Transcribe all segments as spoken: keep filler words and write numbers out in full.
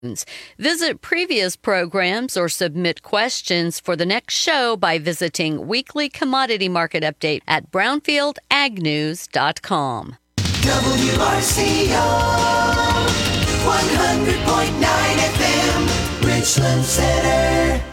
Visit previous programs or submit questions for the next show by visiting Weekly Commodity Market Update at brownfield ag news dot com. W R C O one hundred point nine F M, Richland Center.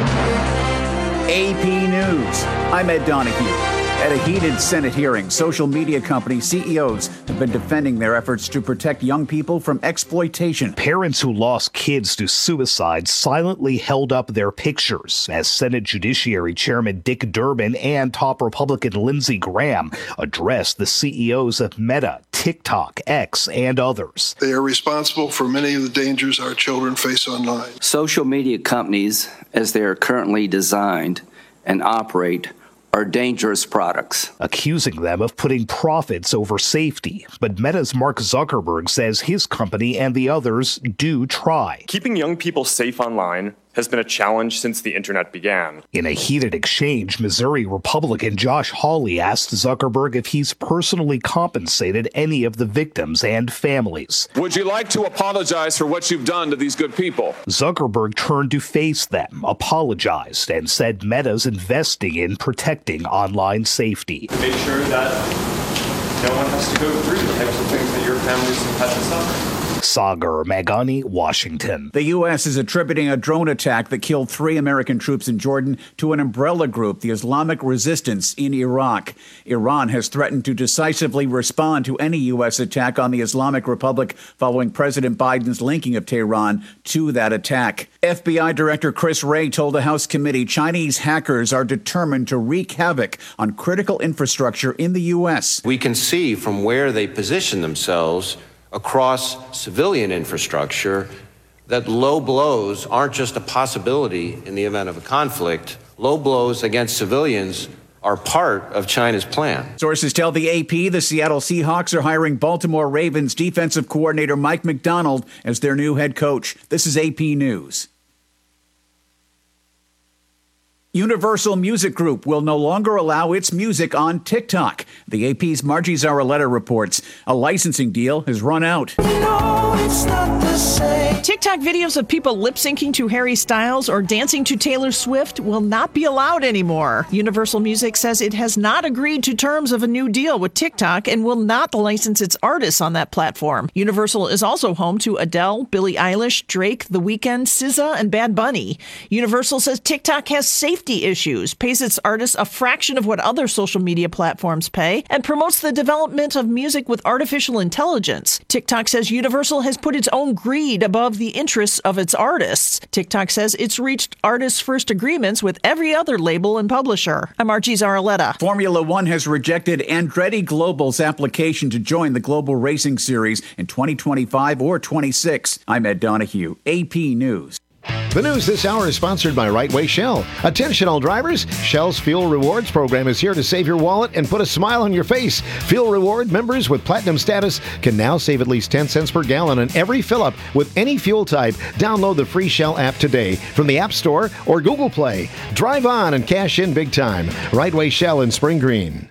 A P News. I'm Ed Donahue. At a heated Senate hearing, social media company C E Os have been defending their efforts to protect young people from exploitation. Parents who lost kids to suicide silently held up their pictures as Senate Judiciary Chairman Dick Durbin and top Republican Lindsey Graham addressed the C E Os of Meta, TikTok, X, and others. They are responsible for many of the dangers our children face online. Social media companies, as they are currently designed and operate, are dangerous products. Accusing them of putting profits over safety. But Meta's Mark Zuckerberg says his company and the others do try. Keeping young people safe online has been a challenge since the internet began. In a heated exchange, Missouri Republican Josh Hawley asked Zuckerberg if he's personally compensated any of the victims and families. Would you like to apologize for what you've done to these good people? Zuckerberg turned to face them, apologized, and said Meta's investing in protecting online safety. Make sure that no one has to go through the types of things that your families have had to suffer. Sagar Magani, Washington. The U S is attributing a drone attack that killed three American troops in Jordan to an umbrella group, the Islamic Resistance in Iraq. Iran has threatened to decisively respond to any U S attack on the Islamic Republic following President Biden's linking of Tehran to that attack. F B I Director Chris Wray told a House committee Chinese hackers are determined to wreak havoc on critical infrastructure in the U S. We can see from where they position themselves across civilian infrastructure that low blows aren't just a possibility in the event of a conflict. Low blows against civilians are part of China's plan. Sources tell the A P the Seattle Seahawks are hiring Baltimore Ravens defensive coordinator Mike McDonald as their new head coach. This is A P News. Universal Music Group will no longer allow its music on TikTok. The A P's Margie Zaraletta reports a licensing deal has run out. No, it's not the same. TikTok videos of people lip-syncing to Harry Styles or dancing to Taylor Swift will not be allowed anymore. Universal Music says it has not agreed to terms of a new deal with TikTok and will not license its artists on that platform. Universal is also home to Adele, Billie Eilish, Drake, The Weeknd, S Z A, and Bad Bunny. Universal says TikTok has safety issues, pays its artists a fraction of what other social media platforms pay, and promotes the development of music with artificial intelligence. TikTok says Universal has put its own greed above the interests of its artists. TikTok says it's reached artists' first agreements with every other label and publisher. I'm Margie Zaraletta. Formula One has rejected Andretti Global's application to join the Global Racing Series in twenty twenty-five or twenty-six. I'm Ed Donahue, A P News. The news this hour is sponsored by Right Way Shell. Attention all drivers, Shell's Fuel Rewards program is here to save your wallet and put a smile on your face. Fuel Reward members with platinum status can now save at least ten cents per gallon on every fill-up with any fuel type. Download the free Shell app today from the App Store or Google Play. Drive on and cash in big time. Right Way Shell in Spring Green.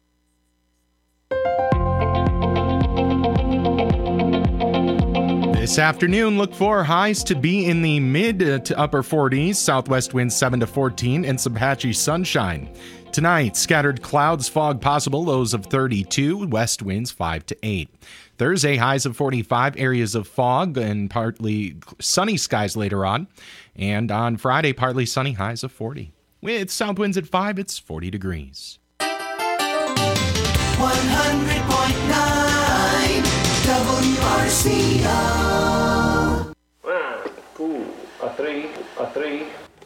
This afternoon, look for highs to be in the mid to upper forties, southwest winds seven to fourteen, and some patchy sunshine. Tonight, scattered clouds, fog possible, lows of thirty-two, west winds five to eight. Thursday, highs of forty-five, areas of fog and partly sunny skies later on. And on Friday, partly sunny, highs of forty. With south winds at five, it's forty degrees. one hundred point nine W R C O. One, two, a three, a three.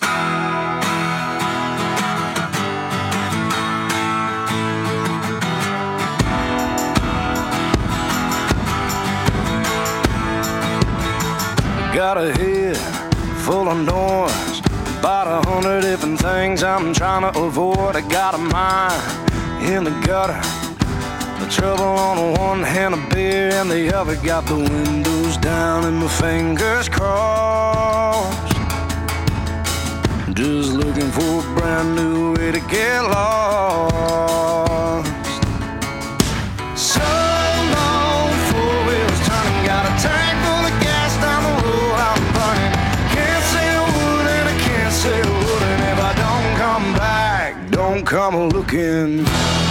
Got a head full of noise, about a hundred different things I'm trying to avoid. I got a mind in the gutter, the trouble on one hand, a beer and the other. Got the windows down and my fingers crossed, just looking for a brand new way to get lost. So long, four wheels turning, got a tank full of gas down the road. I'm come a looking.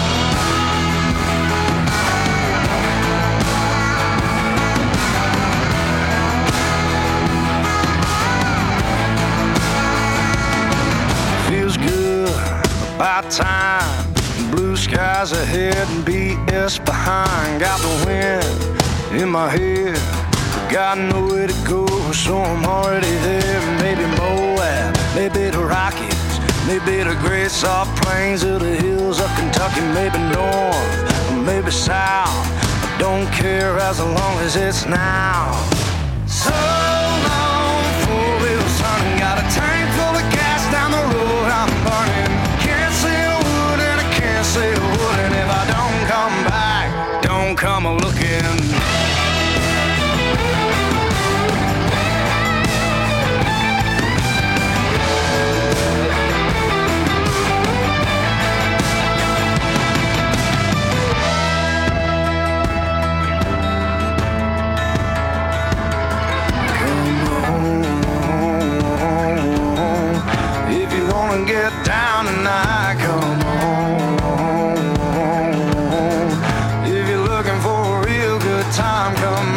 Feels good, about time. Blue skies ahead and B S behind. Got the wind in my head, got nowhere to go, so I'm already there. Maybe Moab, maybe the Rockies, maybe the great soft plains of the hills of Kentucky, maybe north, or maybe south. I don't care as long as it's now. So long, four-wheel son, got a tank full of gas down the road I'm burning. Can't see a wood and I can't see a wood, and if I don't come back, don't come a looking. Get down tonight, come on. If you're looking for a real good time, come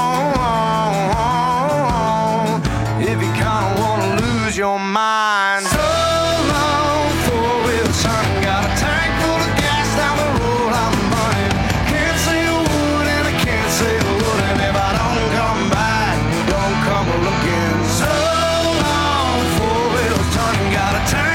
on. If you kinda wanna lose your mind, so long, four-wheel son, got a tank full of gas down the road I'm burning. Can't see a wood and I can't see a wood, and if I don't come back, don't come a looking. So long, four-wheel son, got a tank.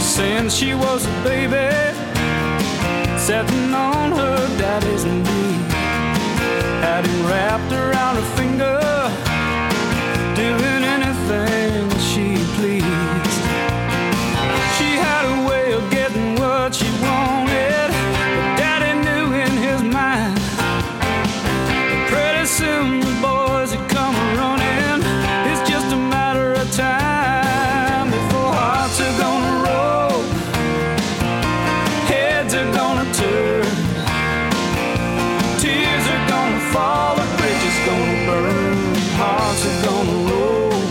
since she was a baby, sitting on her daddy's knee. Had him wrapped around her finger, doing anything she pleased. She had a way of getting what she wanted, but Daddy knew in his mind that pretty soon the boys would come running. It's just a matter of time before hearts are gonna roll, heads are gonna turn, tears are gonna fall, the bridge is gonna burn, hearts are gonna roll,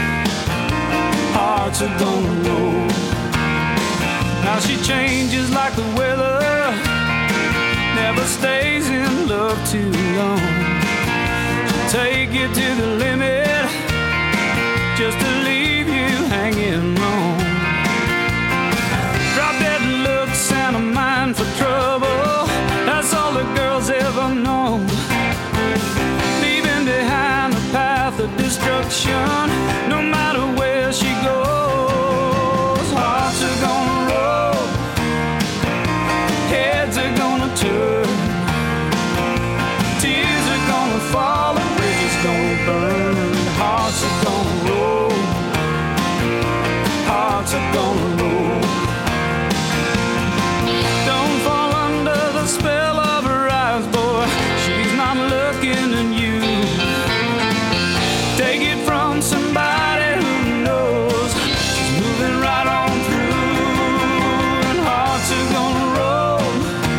hearts are gonna roll. Now she changes like the weather, never stays in love too long. She'll take you to the limit just to leave you hanging on. Drop dead looks and a mind for trouble, that's all the girls ever know. Leaving behind a path of destruction, no matter where she goes. Hearts are gonna roll, heads are gonna turn, tears are gonna fall, and bridges gonna burn. Hearts are gonna roll, hearts are gonna roll. Don't fall under the spell of her eyes, boy, she's not looking at you. Take it from somebody who knows, she's moving right on through. And hearts are gonna roll,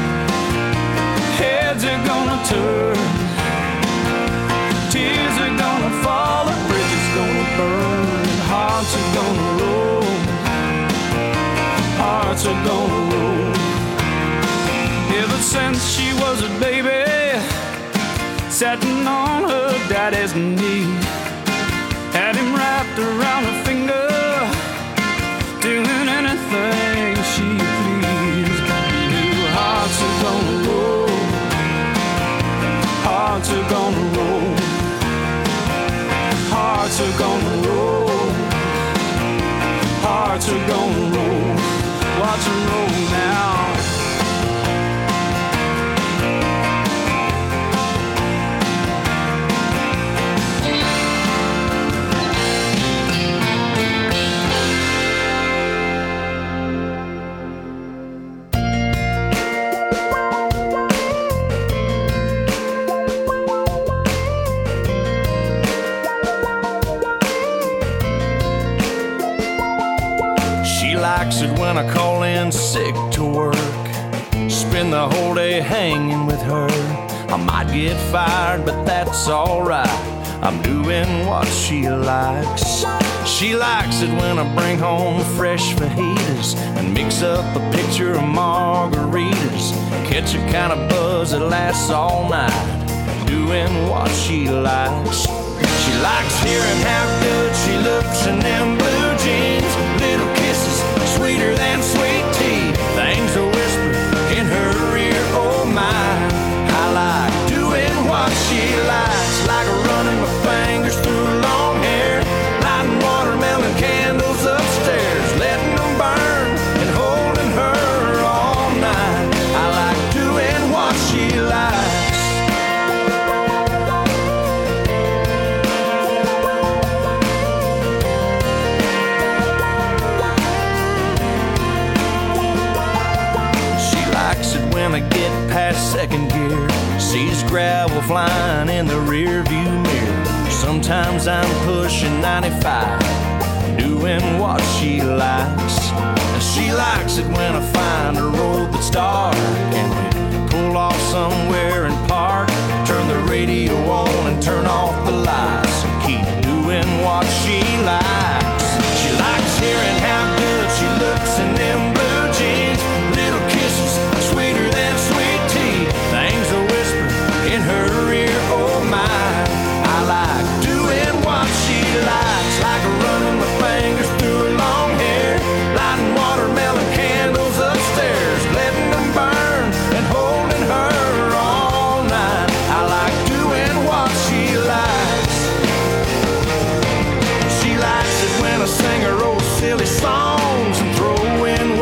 heads are gonna turn, tears are gonna fall, a bridge is gonna burn. Hearts are gonna roll, hearts are gonna roll. Ever since she was a baby, sitting on her daddy's knee, had him wrapped around her finger, doing anything she pleased. Knew hearts are gonna roll, hearts are gonna roll, hearts are gonna roll, hearts are gonna roll. Watch them roll now. Likes it when I call in sick to work, spend the whole day hanging with her. I might get fired, but that's alright, I'm doing what she likes. She likes it when I bring home fresh fajitas and mix up a picture of margaritas, catch a kind of buzz that lasts all night, doing what she likes. She likes hearing how good she looks in them blue jeans, little kisses sweeter than sweet tea, things are whispered in her ear, oh my. I like doing what she likes, like running my fingers through long hair, lighting watermelon candles upstairs, letting them burn and holding her all night. I like doing what she likes. When I get past second gear, sees gravel flying in the rear view mirror. Sometimes I'm pushing ninety-five, doing what she likes. And she likes it when I find a road that's dark and we pull off somewhere and park, turn the radio on and turn off the lights and keep doing what she likes. She likes hearing how good she looks in them blue jeans, little kisses sweeter than sweet tea, things are whispered in her ear, oh my. I like doing what she likes, like running my fingers through her long hair, lighting watermelon candles upstairs, letting them burn and holding her all night. I like doing what she likes. She likes it when I sing her old silly songs and throw in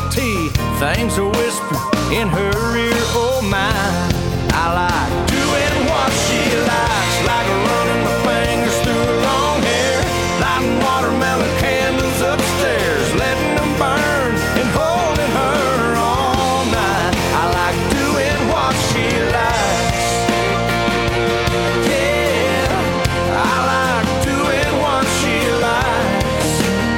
tea. Things are whispering in her ear, oh my. I like doing what she likes, like running my fingers through her long hair, lighting watermelon candles upstairs, letting them burn and holding her all night. I like doing what she likes. Yeah, I like doing what she likes.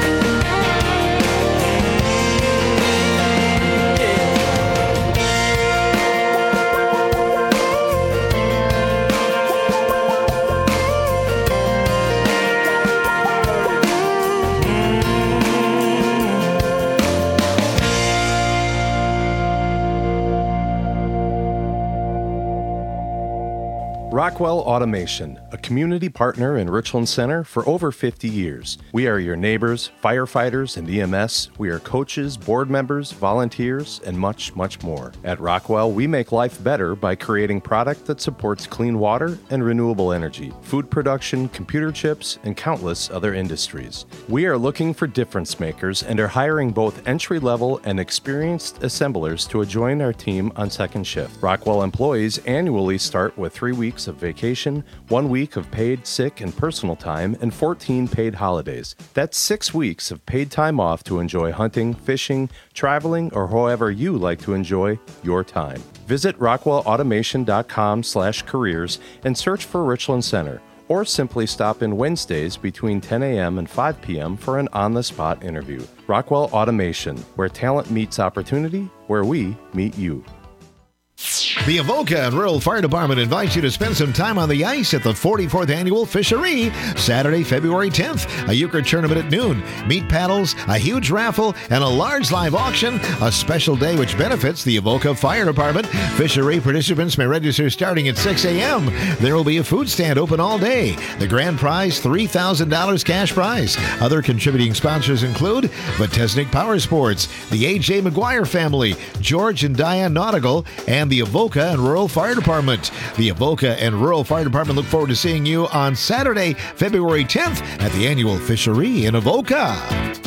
Rockwell Automation, a community partner in Richland Center for over fifty years. We are your neighbors, firefighters, and E M S. We are coaches, board members, volunteers, and much, much more. At Rockwell, we make life better by creating product that supports clean water and renewable energy, food production, computer chips, and countless other industries. We are looking for difference makers and are hiring both entry-level and experienced assemblers to join our team on second shift. Rockwell employees annually start with three weeks of vacation, one week of paid sick and personal time, and fourteen paid holidays. That's six weeks of paid time off to enjoy hunting, fishing, traveling, or however you like to enjoy your time. Visit rockwellautomation.com slash careers and search for Richland Center, or simply stop in Wednesdays between ten a.m. and five p.m. for an on-the-spot interview. Rockwell Automation, where talent meets opportunity, where we meet you. The Avoca and Rural Fire Department invites you to spend some time on the ice at the forty-fourth Annual Fishery, Saturday, February tenth. A euchre tournament at noon, meat paddles, a huge raffle, and a large live auction. A special day which benefits the Avoca Fire Department. Fishery participants may register starting at six a.m. There will be a food stand open all day. The grand prize, three thousand dollars cash prize. Other contributing sponsors include Vetesnik Power Sports, the A J McGuire family, George and Diane Nautical, and the Avoca and Rural Fire Department. The Avoca and Rural Fire Department look forward to seeing you on Saturday, February tenth at the annual Fishery in Avoca.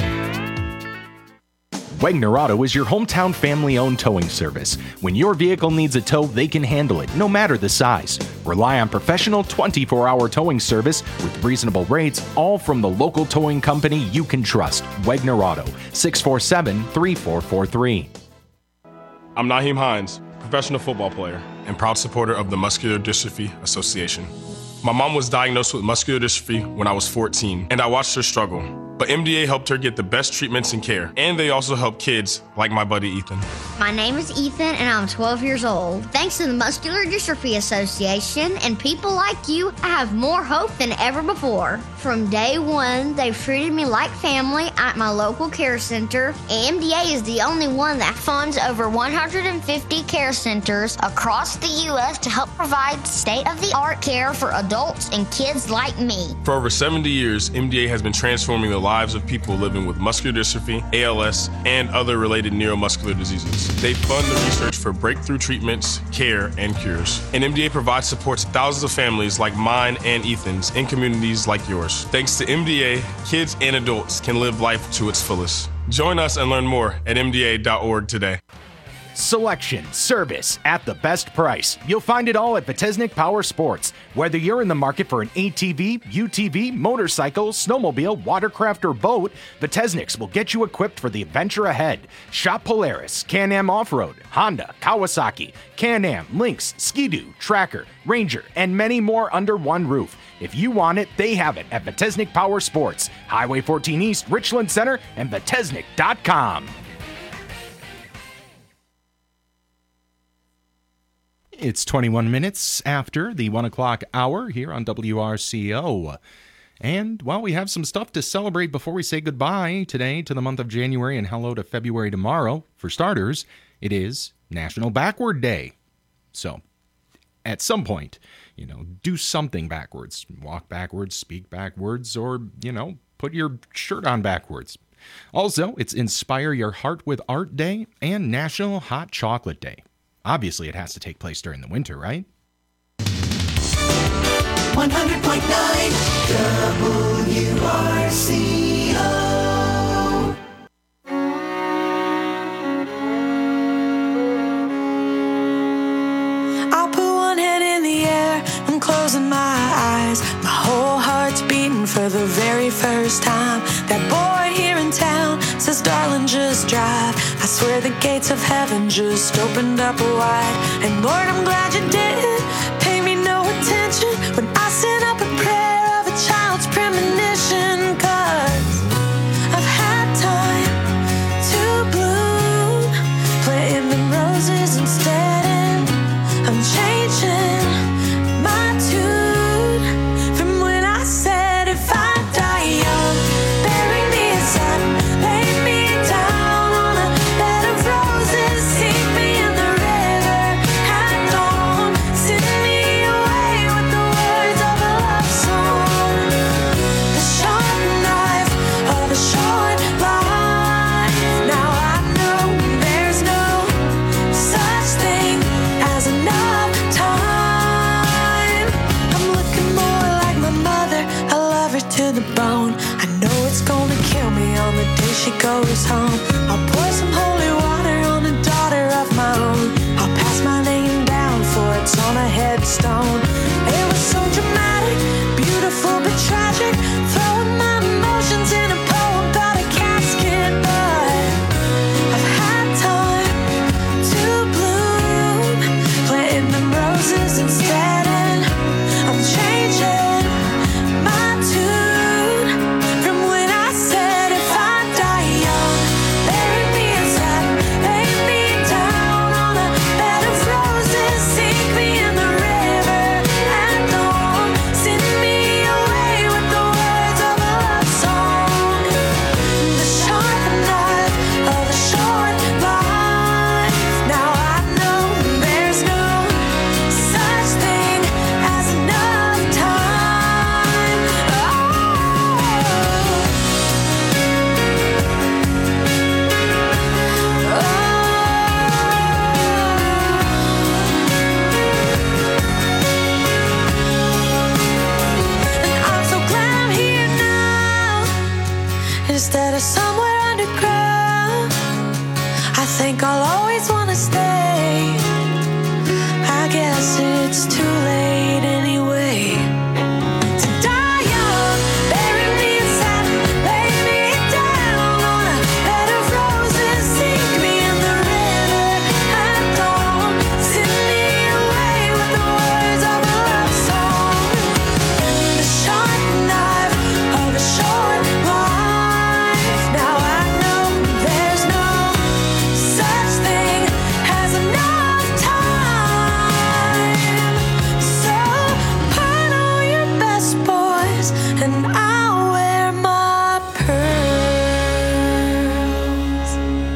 Wegner Auto is your hometown family-owned towing service. When your vehicle needs a tow, they can handle it, no matter the size. Rely on professional twenty-four hour towing service with reasonable rates, all from the local towing company you can trust. Wegner Auto, six four seven, three four four three. I'm Naheem Hines, professional football player and proud supporter of the Muscular Dystrophy Association. My mom was diagnosed with muscular dystrophy when I was fourteen, and I watched her struggle. But M D A helped her get the best treatments and care, and they also help kids like my buddy Ethan. My name is Ethan, and I'm twelve years old. Thanks to the Muscular Dystrophy Association and people like you, I have more hope than ever before. From day one, they've treated me like family at my local care center. M D A is the only one that funds over one hundred fifty care centers across the U S to help provide state-of-the-art care for adults and kids like me. For over seventy years, M D A has been transforming the lives of people living with muscular dystrophy, A L S, and other related neuromuscular diseases. They fund the research for breakthrough treatments, care, and cures. And M D A provides support to thousands of families like mine and Ethan's in communities like yours. Thanks to M D A, kids and adults can live life to its fullest. Join us and learn more at M D A dot org today. Selection, service, at the best price. You'll find it all at Vetesnik Power Sports. Whether you're in the market for an A T V, U T V, motorcycle, snowmobile, watercraft, or boat, Vetesniks will get you equipped for the adventure ahead. Shop Polaris, Can-Am Off-Road, Honda, Kawasaki, Can-Am, Lynx, Ski-Doo, Tracker, Ranger, and many more under one roof. If you want it, they have it at Vetesnik Power Sports, Highway fourteen East, Richland Center, and Vetesnik dot com. It's twenty-one minutes after the one o'clock hour here on W R C O. And, well, we have some stuff to celebrate before we say goodbye today to the month of January and hello to February tomorrow. For starters, it is National Backward Day. So, at some point, you know, do something backwards. Walk backwards, speak backwards, or, you know, put your shirt on backwards. Also, it's Inspire Your Heart with Art Day and National Hot Chocolate Day. Obviously, it has to take place during the winter, right? one hundred point nine W R C O. closing my eyes, my whole heart's beating for the very first time. That boy here in town says, darling, just drive. I swear the gates of heaven just opened up wide. And Lord, I'm glad you didn't pay me no attention when I sent up a prayer of a child's premonition. Cause I've had time to bloom, planting them roses instead, and I'm changing my tune from when I said, if I die young, bury me in satin, lay me down on a bed of roses, sink me in the river at dawn, send me away with the words of a love song. The sharp knife of a short life. Now I know there's no such thing as enough time. I'm looking more like my mother, I love her to the bone. I know it's gonna kill me on the day she goes home. I'll pour some holy water on a daughter of my own. I'll pass my name down for it's on a headstone. It was so dramatic, beautiful but tragic, throwing my emotions in a poem about a casket. But I've had time to bloom, planting them roses instead, and I'm changing my tune from when I said, if I die young, bury me in satin, lay me down on a bed of roses, sink me in the river at dawn, send me away with the words of a love song. The sharp knife of a short life. Now I know there's no such thing as enough time. And I'm so glad I'm here now instead of somewhere underground. I think I'll always want to stay. I guess it's too late anyway. To die young, bury me in satin, lay me down on a bed of roses, sink me in the river at dawn, send me away with the words of a love song. The sharp knife of a short life. Now I know there's no such thing as enough time. So put on your best, boys, and I'll wear my pearls.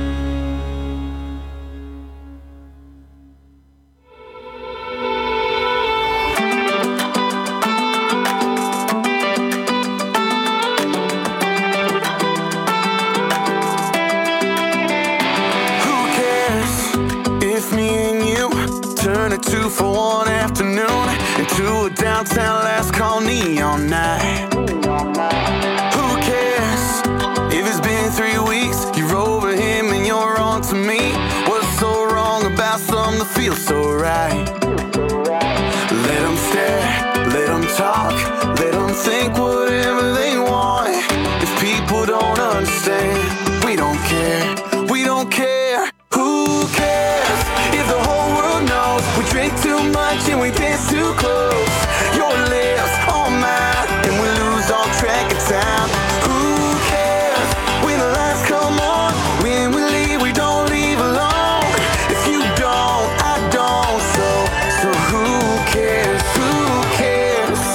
Who cares if me and you turn a two for one afternoon into a downtown last call neon night? Who cares if it's been three weeks, you're over him and you're on to me? What's so wrong about something that feels so right? Let them stare, let them talk, let them think whatever they want. If people don't understand, we don't care, we don't care. Who cares if the whole world knows we drink too much and we dance too close? Your lips on mine and we lose all track of time. Who cares when the lights come on? When we leave, we don't leave alone. If you don't, I don't. So, so who cares? Who cares?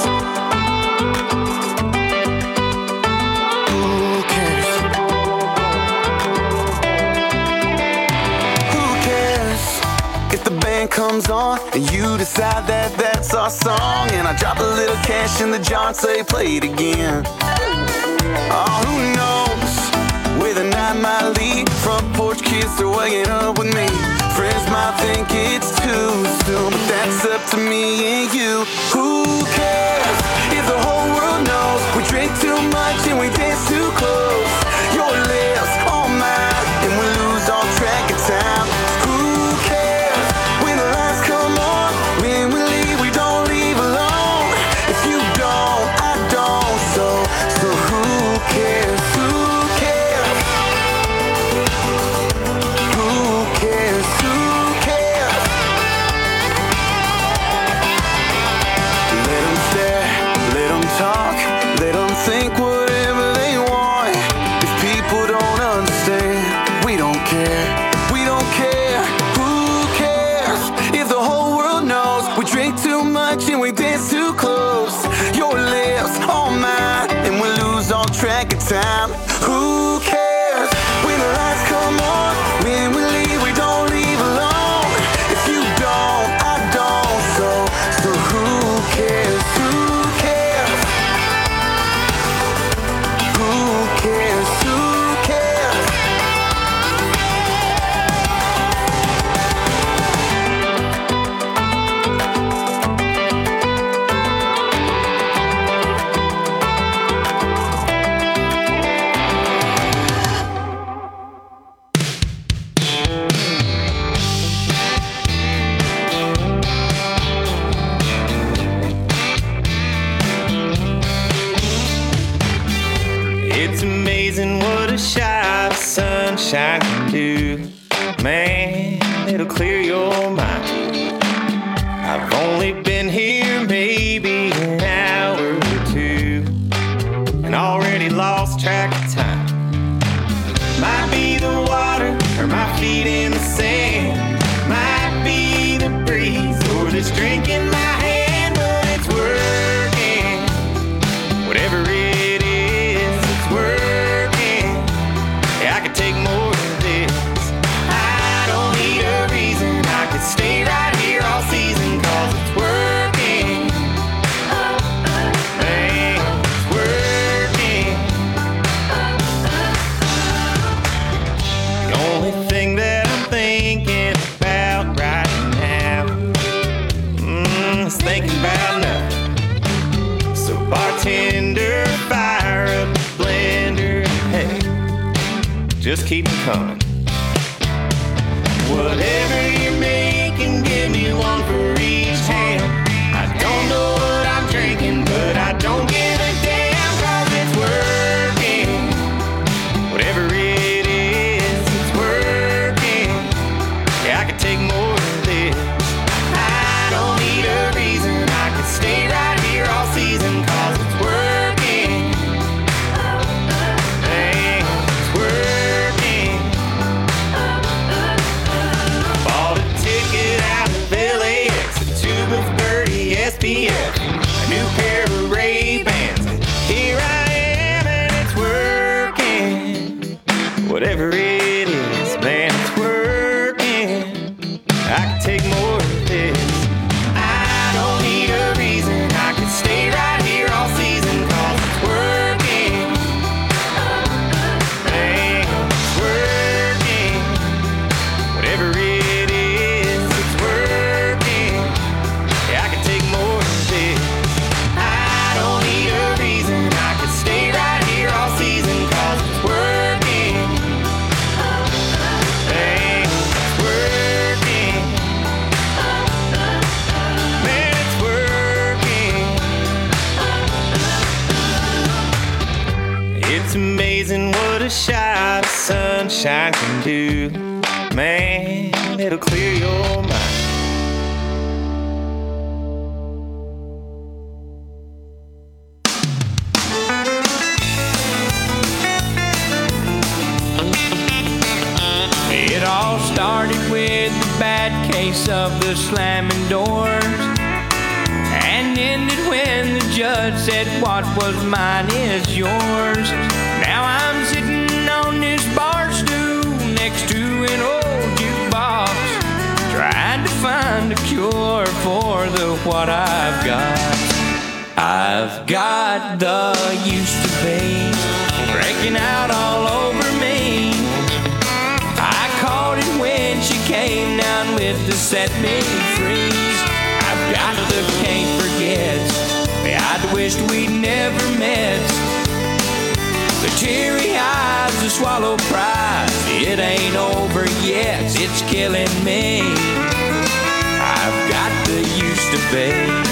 Who cares? Who cares if the band comes on and you decide that that's our song, and I drop a little cash in the jar and say play it again? Oh, who knows where the night might lead? Front porch kids are waking up with me. Friends might think it's too soon, but that's up to me and you. Who cares if the whole world knows we drink too much and we dance too close? Your lips on mine and we lose all track of time. Who cares when the lights come on? When we leave, we don't leave alone. think whatever they want. If people don't understand, we don't care. We don't care. Who cares if the whole world knows we drink too much and we dance too close? Your lips on mine and we lose all track of time. Who cares when the lights come on? When we leave, we don't leave alone. If you don't, I don't. So, so who cares? Who cares? Who cares? Who cares? It's amazing what a shot of sunshine can do. Man, it'll clear your mind. I've only been here maybe an hour or two, and already lost track of time. Might be the water or my feet in the sand. Might be the breeze or this drink in my hand, but it's working. Whatever it is, it's working. Yeah, I could take more of this. I don't need a reason. I could stay right here all season, cause it's working. Man, it's working. The only thing that I'm thinking about right now mm, is thinking about nothing. So bartender, fire up the blender. Hey, just keep it coming. Whatever you're making, give me one for each hand. I don't know what I'm drinking, but I don't give a damn, cause it's working. Whatever it is, it's working. Yeah, I could take more of this. I don't need a reason. I could stay right here all season, cause it's working. Man, it's working. Bought a ticket out of L A X, a tube of thirty S P F, a new pair of Ray-Bans, and here I am and it's working. Whatever it is, man, it's working. I can take more of this. I don't need a reason. I could stay right here all season, cause it's working. Man, it's working. Whatever it is, it's working. Yeah, I can take more of this. I don't need a reason. I could stay right here all season, cause it's working. Man, it's working. Man, it's working. It's amazing what a shot of sunshine can do. Man, it'll clear your mind. It all started with the bad case of the slamming doors, and ended when the judge said what was mine is yours. Now I'm sitting on this bar stool next to an old jukebox, trying to find a cure for the what I've got. I've got the used to be breaking out all over me. I caught it when she came down with to set me free. I've got the can't forget. I'd wished we'd never met. The teary eyes, the swallow pride. It ain't over yet, it's killing me. I've got the used to be.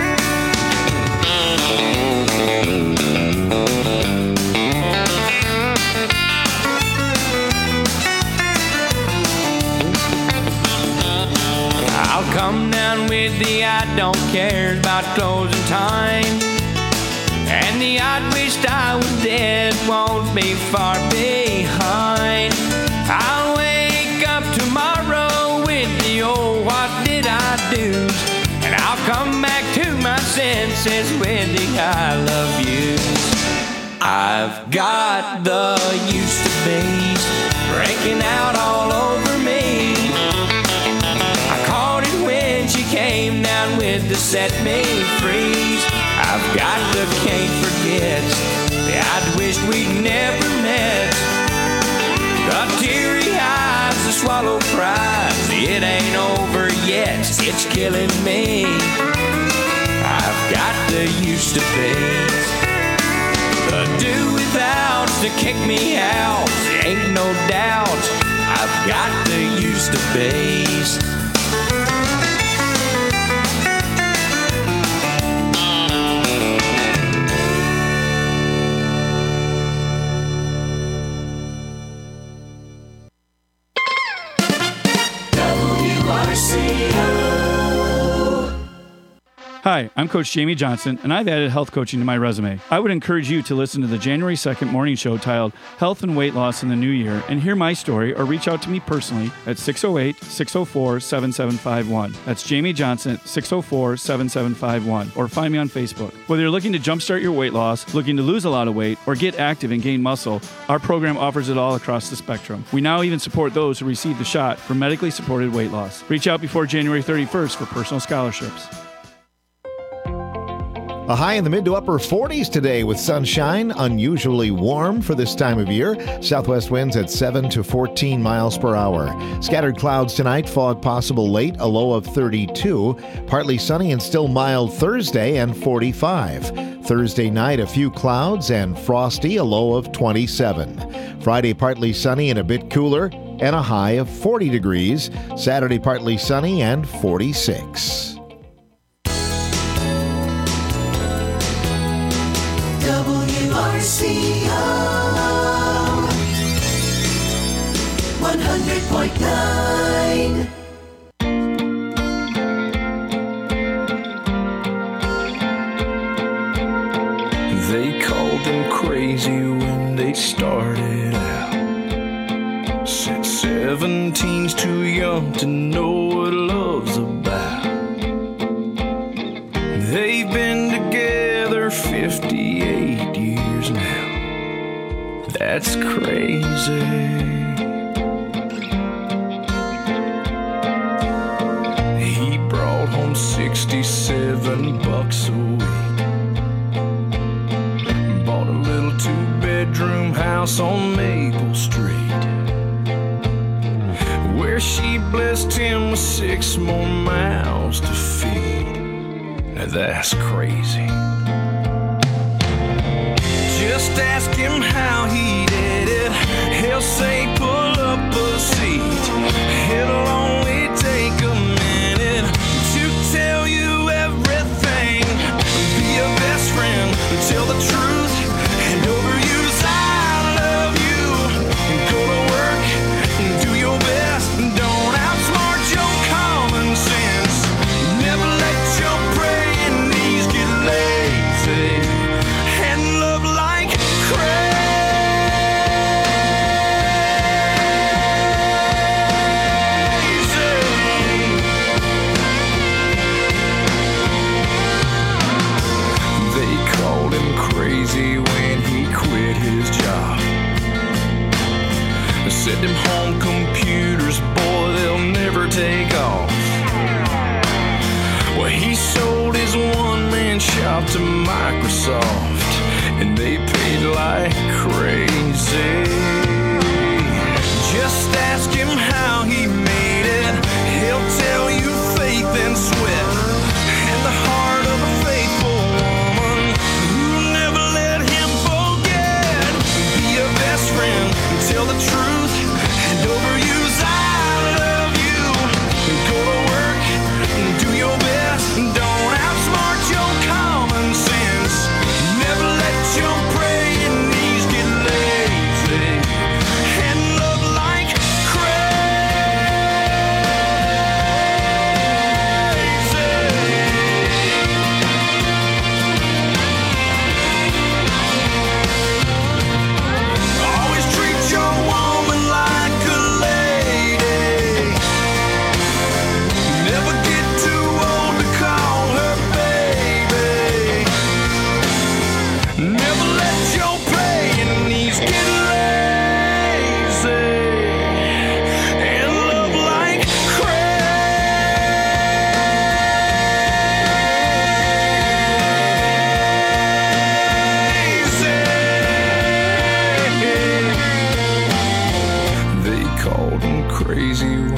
I'll come down with the I don't care about closing time, And the I wished I was dead won't be far behind. I'll wake up tomorrow with the old what did I do? And I'll come back to my senses with the I love yous. I've got the used to be's breaking out all over me. I caught it when she came down with the set me free. I've got the can't forget the I'd wished we'd never met. The teary eyes, the swallow cries, it ain't over yet, it's killing me. I've got the used to be's, the do without to kick me out, ain't no doubt. I've got the used to be's. Hi, I'm Coach Jamie Johnson, and I've added health coaching to my resume. I would encourage you to listen to the January second morning show titled Health and Weight Loss in the New Year and hear my story, or reach out to me personally at six oh eight, six oh four, seven seven five one. That's Jamie Johnson, six oh four, seven seven five one, or find me on Facebook. Whether you're looking to jumpstart your weight loss, looking to lose a lot of weight, or get active and gain muscle, our program offers it all across the spectrum. We now even support those who receive the shot for medically supported weight loss. Reach out before January thirty-first for personal scholarships. A high in the mid to upper forties today with sunshine, unusually warm for this time of year. Southwest winds at seven to fourteen miles per hour. Scattered clouds tonight, fog possible late, a low of thirty-two. Partly sunny and still mild Thursday and forty-five. Thursday night, a few clouds and frosty, a low of twenty-seven. Friday, partly sunny and a bit cooler, and a high of forty degrees. Saturday, partly sunny and forty-six. W R C O one hundred point nine. They called them crazy when they started out. Said seventeen's too young to know what love's about. They've been together fifty-eight years now. That's crazy. He brought home sixty-seven bucks a week. Bought a little two-bedroom house on Maple Street, where she blessed him with six more mouths to feed. Now that's crazy. Just ask him how he did it. He'll say pull up a seat. It'll only take a minute to tell you everything. Be a best friend, tell the truth, and overuse I love you. Go to work and do your best. Don't outsmart your common sense. Never let your praying knees get lazy. And love like crazy. They called him crazy when he quit his job. Said them home computers, boy, they'll never take off. Well, he sold his one-man shop to Microsoft, and they paid like crazy. Just ask him how he made it. He'll tell you faith and sweat, and the heart of a faithful woman who'll never let him forget. Be a best friend, tell the truth, and overuse I love you. Go to work and do your best. Don't outsmart your common sense. Never let your praying knees get lazy.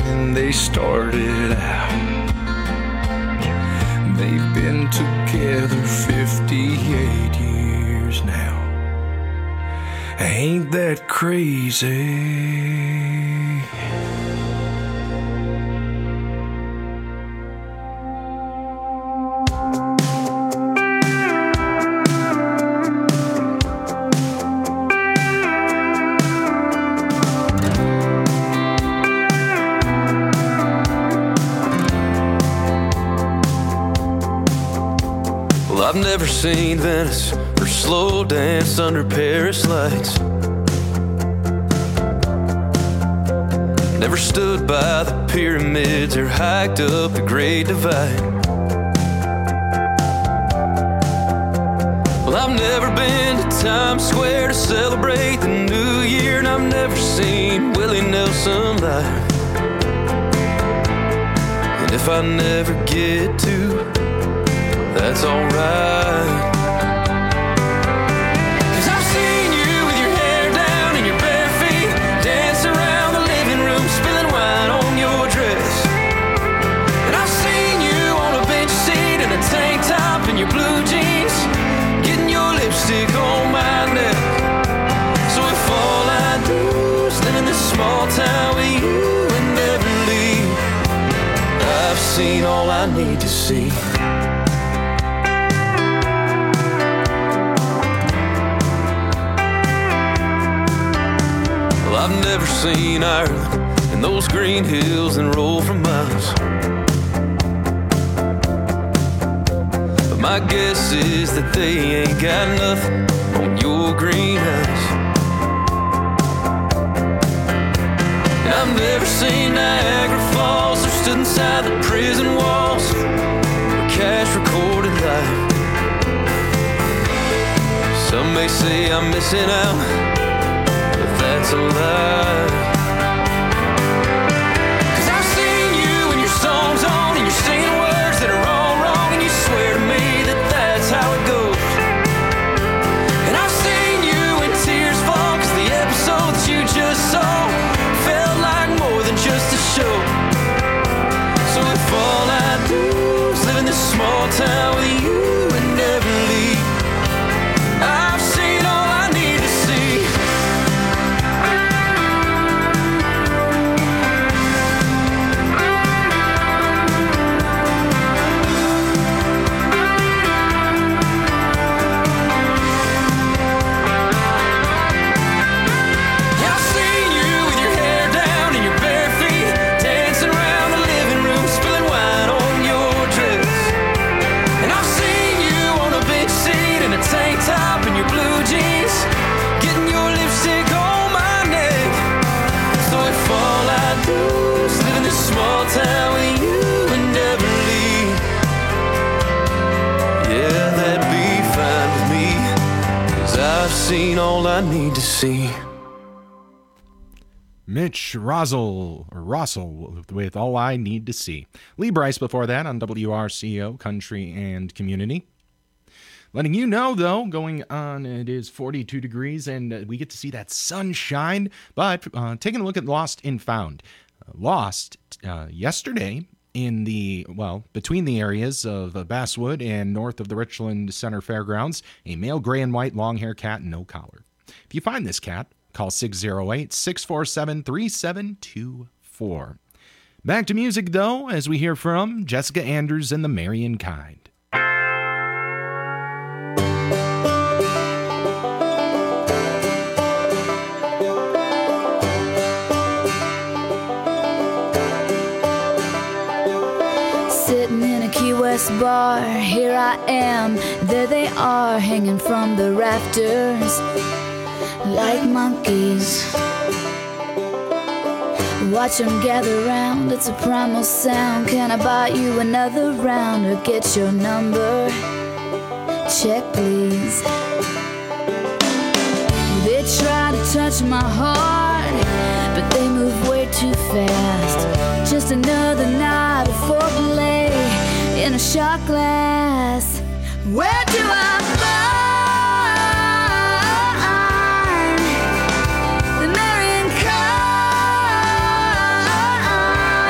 when they started out. They've been together fifty-eight years now. Ain't that crazy? I've never seen Venice or slow dance under Paris lights. Never stood by the pyramids or hiked up the Great Divide. Well, I've never been to Times Square to celebrate the new year, and I've never seen Willie Nelson live. And if I never get to, that's alright. Cause I've seen you with your hair down and your bare feet, dance around the living room, spilling wine on your dress. And I've seen you on a bench seat in a tank top and your blue jeans, getting your lipstick on my neck. So if all I do is live in this small town with you and never leave, I've seen all I need to see. I've never seen Ireland and those green hills and roll for miles. But my guess is that they ain't got nothing on your green eyes. And I've never seen Niagara Falls or stood inside the prison walls where cash recorded life. Some may say I'm missing out, that's a lie. Cause I've seen you and your songs on and you're singing words that are all wrong, and you swear to me that that's how it goes. And I've seen you in tears fall cause the episode that you just saw felt like more than just a show. So if all I do is live in this small town with you and never leave, I've seen all I need to see. Seen all I need to see. Mitch Russell, or Russell, with All I Need to See. Lee Bryce before that on W R C O, Country and Community. Letting you know, though, going on, it is forty-two degrees, and uh, we get to see that sunshine. But uh, taking a look at Lost and Found. Uh, Lost uh, yesterday in the, well, between the areas of uh, Basswood and north of the Richland Center Fairgrounds, a male gray and white long-haired cat, no collar. If you find this cat, call six oh eight, six four seven, three seven two four. Back to music, though, as we hear from Jessica Anders and the Marian Kind. Sitting in a Key West bar, here I am, there they are, hanging from the rafters like monkeys. Watch them gather round, it's a primal sound. Can I buy you another round or get your number? Check, please. They try to touch my heart, but they move way too fast. Just another night of foreplay in a shot glass. Where do I find the Marian Kind?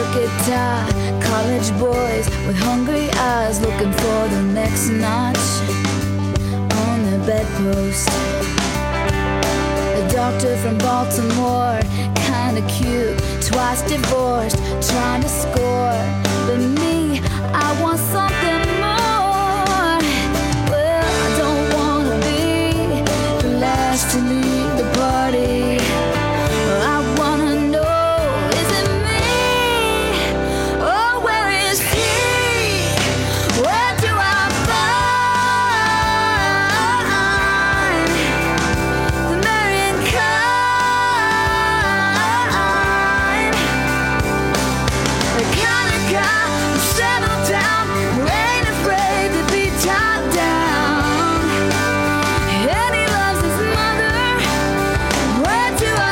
crooked tie, college boys with hungry eyes looking for the next notch on the bedpost. A doctor from Baltimore, kinda cute, twice divorced, trying to score. But me, I want something more. Well, I don't wanna be the last to leave the party. I wanna know, is it me? Or where is he? Where do I find the marrying kind? The kind of guy who settled down, who ain't afraid to be tied down. And he loves his mother. Where do I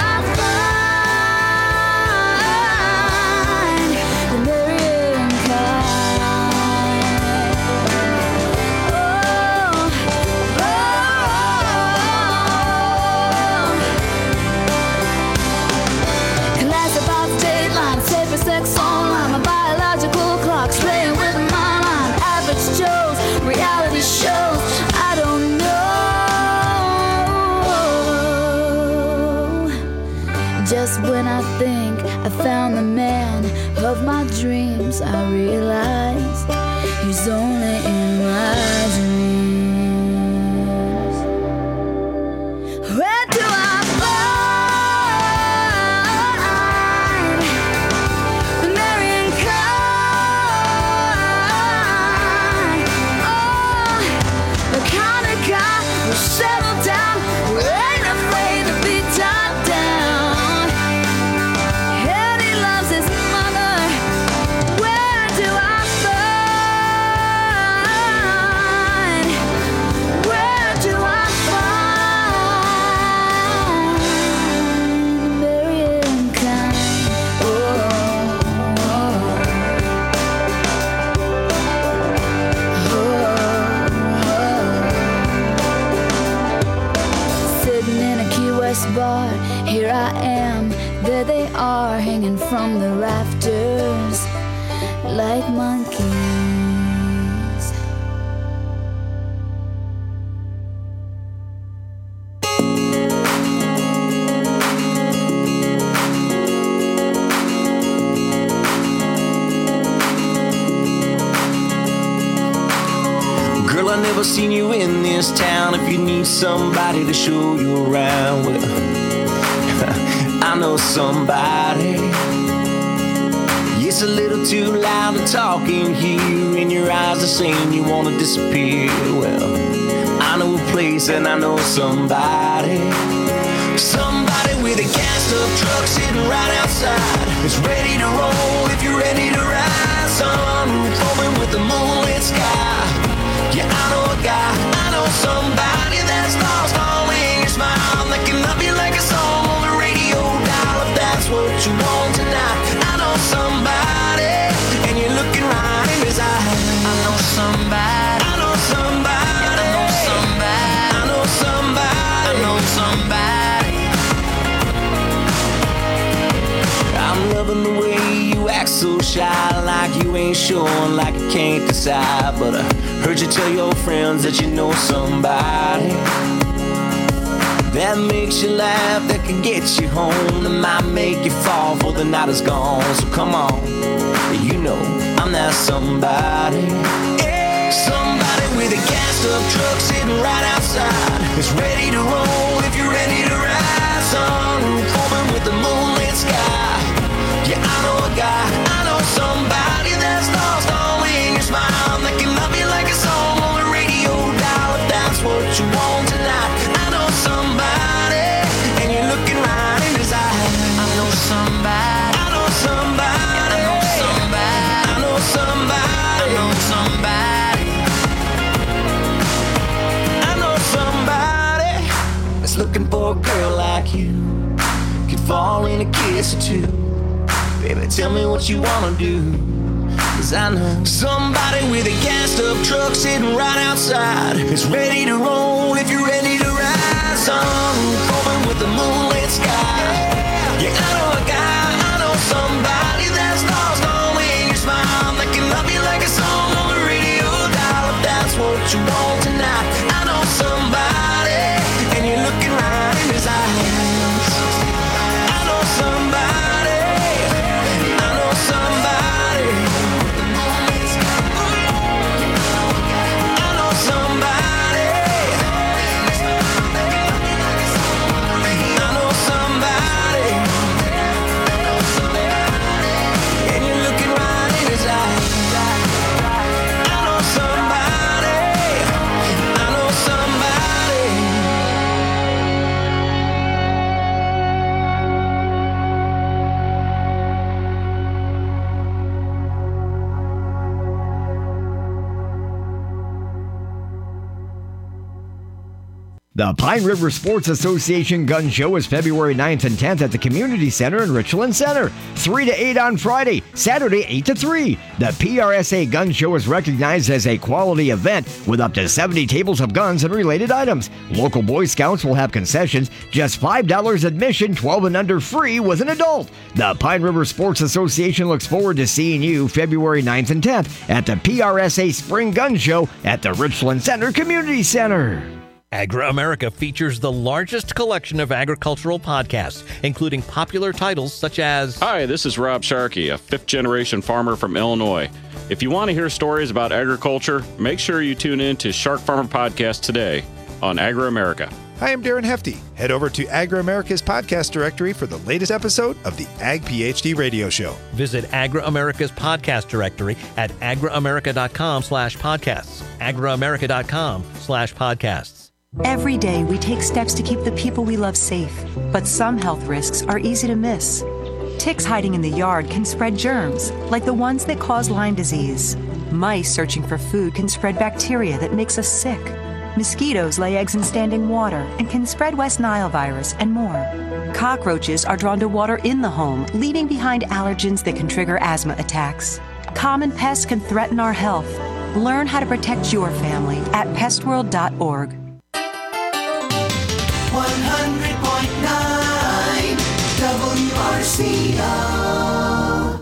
find the marrying kind? Oh, oh, classified dateline, safer sex online, my biological clock's playing with my mind. Average Joe's reality shows, I don't know. Just when I think I found the man of my dreams, I realize he's only in my dreams. Where do I find the marrying kind? Oh, the kind of guy who settled down, who ain't afraid to be tied down. And he loves his mother. Where do I find? Where do I find the marrying kind? Oh, sitting in a Key West bar, here I am, there they are, hanging from the rafters like monkeys. Girl, I never seen you in this town. If you need somebody to show you around, well, I know somebody. It's a little too loud to talk in here, and your eyes are saying you wanna disappear. Well, I know a place and I know somebody. Somebody with a gassed up truck sitting right outside. It's ready to roll if you're ready to ride. Sunroof open with the moonlit sky. Yeah, I know a guy, I know somebody that's lost all in your smile. That can love you like a song on the radio dial. If that's what you want tonight, I know somebody, and you're looking right in his eyes. I know somebody, I know somebody, I know somebody, I know somebody, I know somebody. I'm loving the way you act so shy, like you ain't sure, like you can't decide. But I heard you tell your friends that you know somebody that makes you laugh, that can get you home, that might make you fall before the night is gone. So come on, you know I'm that somebody. Somebody with a gassed up truck sitting right outside. It's ready to roll if you're ready to ride. Sunroof open with the moonlit sky. Yeah, I know a guy, I know somebody that's lost all in your smile. That can love you like a song on the radio dial. If that's what you want tonight, I know somebody, and you're looking right in his eyes. I know somebody, I know somebody, I know somebody, I know somebody, I know somebody, I know somebody that's looking for a girl like you. Could fall in a kiss or two. Baby, tell me what you wanna do, 'cause I know somebody with a gassed up truck sitting right outside. It's ready to roll if you're ready to ride. Sunroof open with the moonlit sky. Yeah, I know a guy, I know somebody that's lost all The Pine River Sports Association Gun Show is February ninth and tenth at the Community Center in Richland Center. three to eight on Friday, Saturday eight to three. The P R S A Gun Show is recognized as a quality event with up to seventy tables of guns and related items. Local Boy Scouts will have concessions, just five dollars admission, twelve and under free with an adult. The Pine River Sports Association looks forward to seeing you February ninth and tenth at the P R S A Spring Gun Show at the Richland Center Community Center. Agri-America features the largest collection of agricultural podcasts, including popular titles such as... Hi, this is Rob Sharkey, a fifth-generation farmer from Illinois. If you want to hear stories about agriculture, make sure you tune in to Shark Farmer Podcast today on Agri-America. Hi, I'm Darren Hefty. Head over to Agri-America's podcast directory for the latest episode of the Ag PhD radio show. Visit Agri-America's podcast directory at agriamerica.com slash podcasts. agriamerica.com slash podcasts. Every day we take steps to keep the people we love safe, but some health risks are easy to miss. Ticks hiding in the yard can spread germs, like the ones that cause Lyme disease. Mice searching for food can spread bacteria that makes us sick. Mosquitoes lay eggs in standing water and can spread West Nile virus and more. Cockroaches are drawn to water in the home, leaving behind allergens that can trigger asthma attacks. Common pests can threaten our health. Learn how to protect your family at pest world dot org. one hundred point nine W R C O.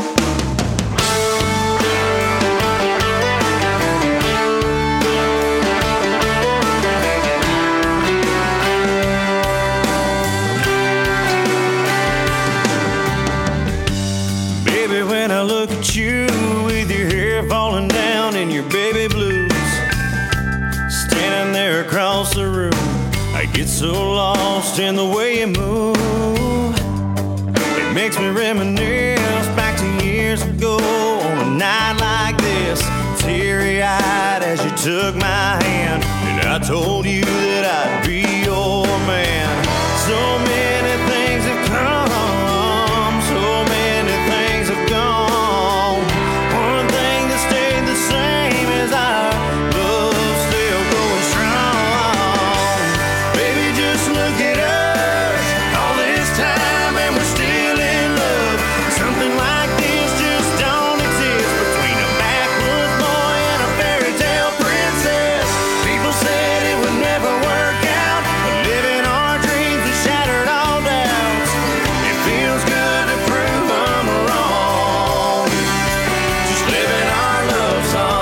Baby, when I look at you with your hair falling down in your baby blues, standing there across the room, I get so lost in the way you move. It makes me reminisce back to years ago on a night like this, teary-eyed as you took my hand, and I told you that I'd be your man. So many things have come, so many things have gone. One thing that stayed the same is our love still going strong. Baby, just look at us, all this time and we're still in love. Something like this just don't exist between a backwoods boy and a fairy tale princess. People said it would never work out, but living our dreams has shattered all doubts. It feels good to prove I'm wrong, just living our love song.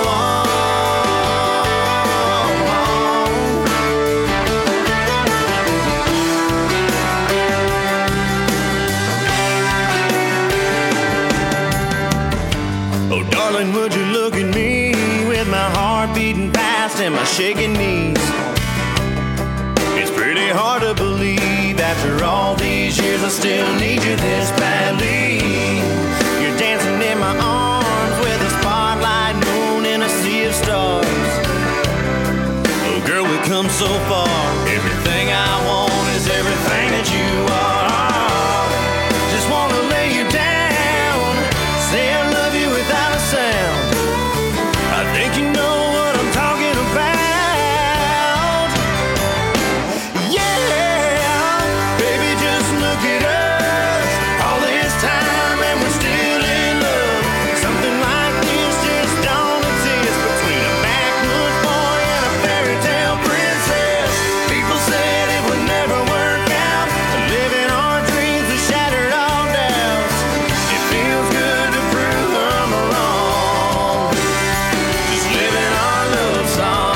Oh, darling, would you look at me with my heart beating fast and my shaking knees? It's pretty hard to believe after all these years I still need you this badly. You're dancing in my arms with a spotlight moon and a sea of stars. Oh, girl, we've come so far. Everything I want is everything that you are. Just wanna lay you down, say I love you without a sound. I think you know what I'm talking about. Yeah, baby, just look at us, all this time and we're still in love. Something like this just don't exist between a backwoods boy and a fairy tale princess. People said it would never work out, but living our dreams has shattered all doubts. It feels good to prove I'm wrong, just living our love song.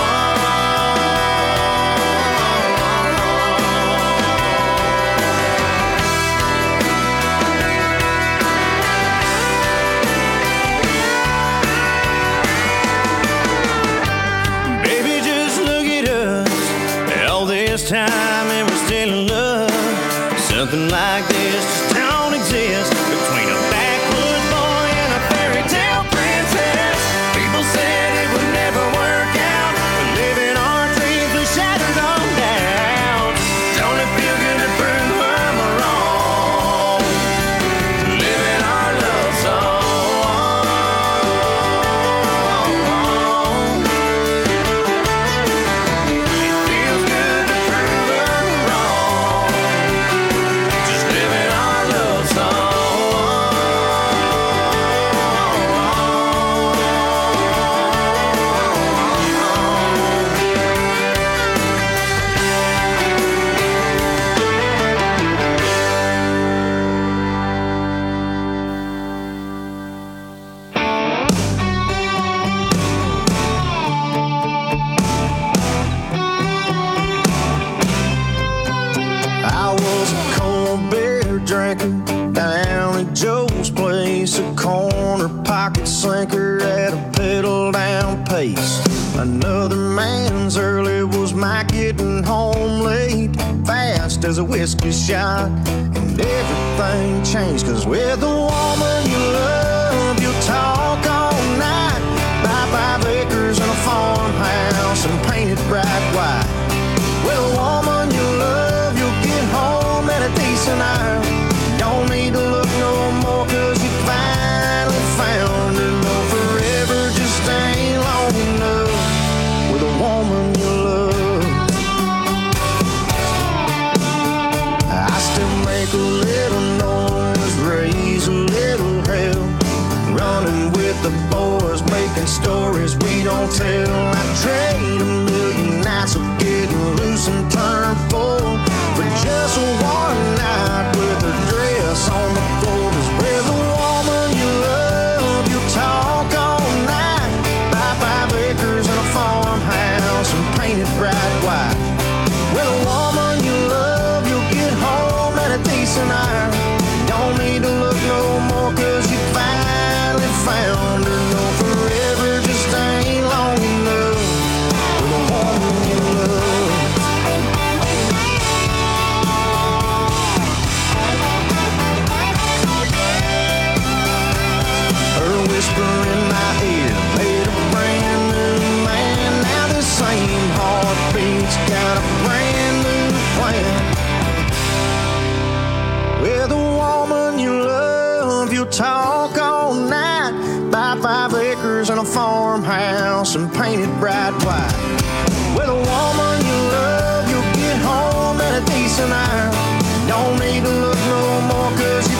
Baby, just look at us, all this time and we're still in love. Something like this just don't exist between a backwoods boy and a fairy tale princess. People said it would never work out, but living our dreams was shattered on down. Don't it feel good to prove I'm wrong, living our love song. It feels a corner pocket sinker at a pedal down pace. Another man's early was my getting home late, fast as a whiskey shot. And everything changed, cause with the woman you love, you'll talk all night. Buy five acres and a farmhouse and paint it bright white. With a woman you love, you'll get home at a decent hour. Don't need to look no more, cause you finally found her. No, forever just ain't long enough with a woman you love. I still make a little noise, raise a little hell, running with the boys, making stories we don't tell. I trade a million nights of getting loose and turn full for just one night with her dress on the floor. 'Cause with a woman you love, you'll talk all night. Buy five acres and a farmhouse and paint it bright white. With a woman you love, you'll get home at a decent hour. Don't need to look no more, 'cause you finally found her. No, forever just ain't long enough with a woman you love. Her whisper in my ear made a brand new man. Now the same heartbeat's got a brand new plan. With a woman you love, you'll talk all night. Buy five acres and a farmhouse and paint it bright white. With a woman you love, you'll get home at a decent hour. Don't need to look no more, 'cause you